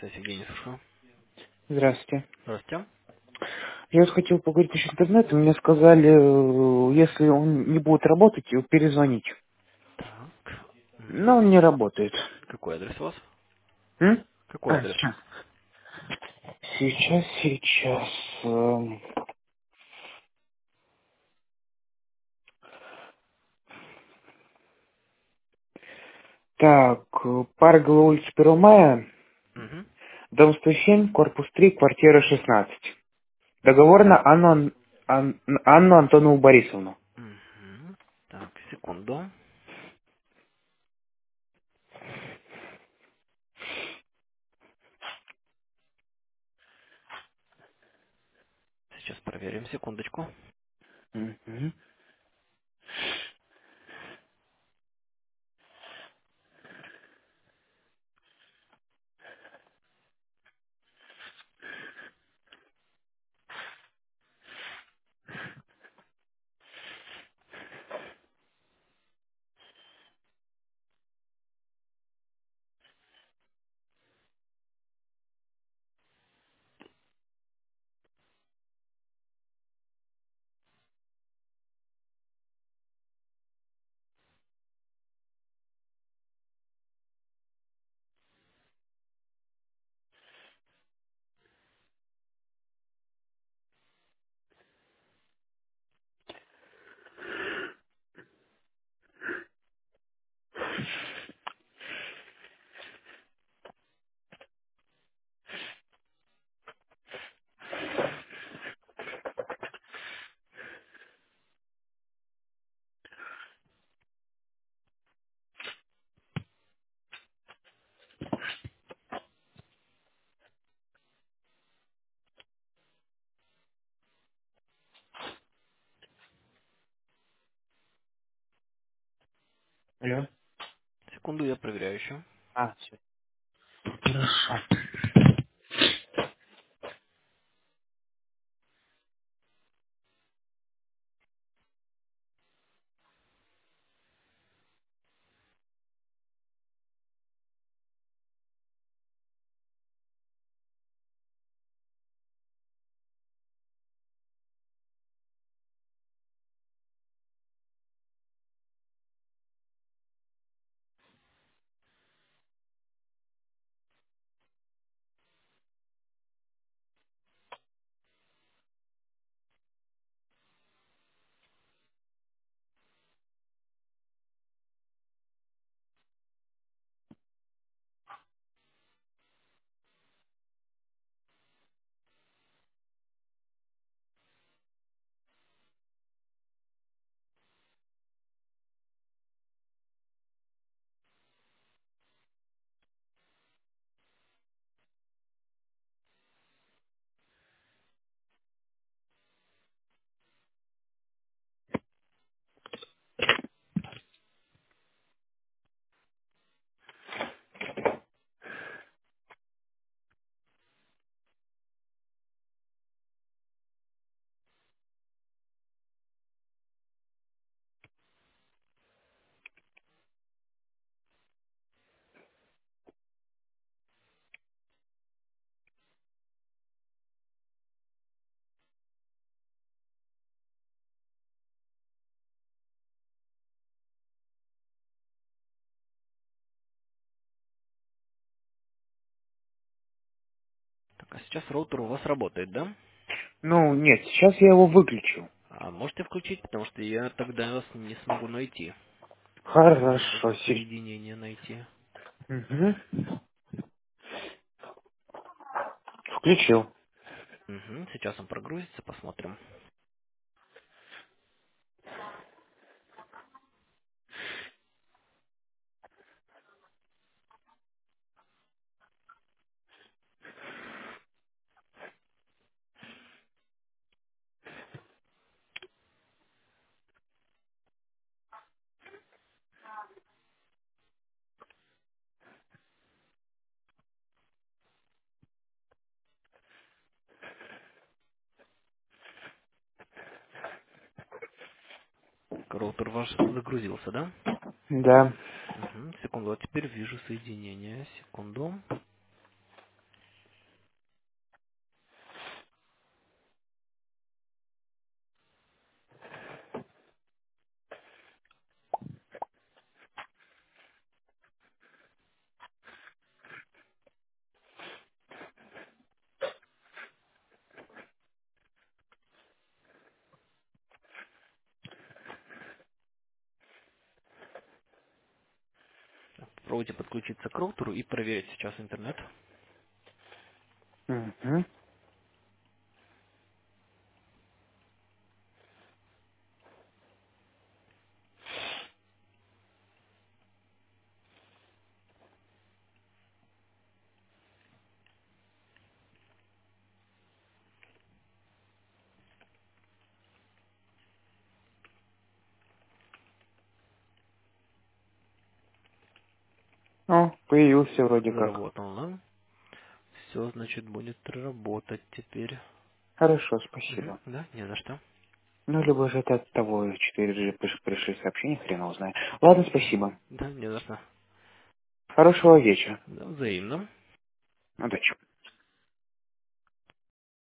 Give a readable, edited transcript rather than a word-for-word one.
Связь Евгений, слушаю. Здравствуйте. Здравствуйте. Я вот хотел поговорить насчет интернета. Мне сказали, если он не будет работать, его перезвонить. Так. Но он не работает. Какой адрес у вас? М? Какой адрес? Сейчас. Сейчас. Так, Паргова улица 1 мая, Угу. дом 107, корпус 3, квартира 16. Договор на Анну Антонову Борисовну. Угу. Так, секунду. Сейчас проверим, секундочку. Мгм. Алло. Секунду, я проверяю еще. Все. Хорошо. Так, а сейчас роутер у вас работает, да? Ну, нет, сейчас я его выключу. А можете включить, потому что я тогда вас не смогу найти. Надо Хорошо. соединение найти. Мгм. Включил. Угу. Сейчас он прогрузится, посмотрим. Так, роутер ваш загрузился, да? Да. Угу. Секунду, а теперь вижу соединение. Секунду. Попробуйте подключиться к роутеру и проверить сейчас интернет. Угу. О, появился вроде как. Заработал, да? Все, значит, будет работать теперь. Хорошо, спасибо. Да, не за что. Ну, либо же это от того 4G пришли сообщения, хрен его знает. Ладно, спасибо. Да, не за что. Хорошего вечера. Да, взаимно. Удачи.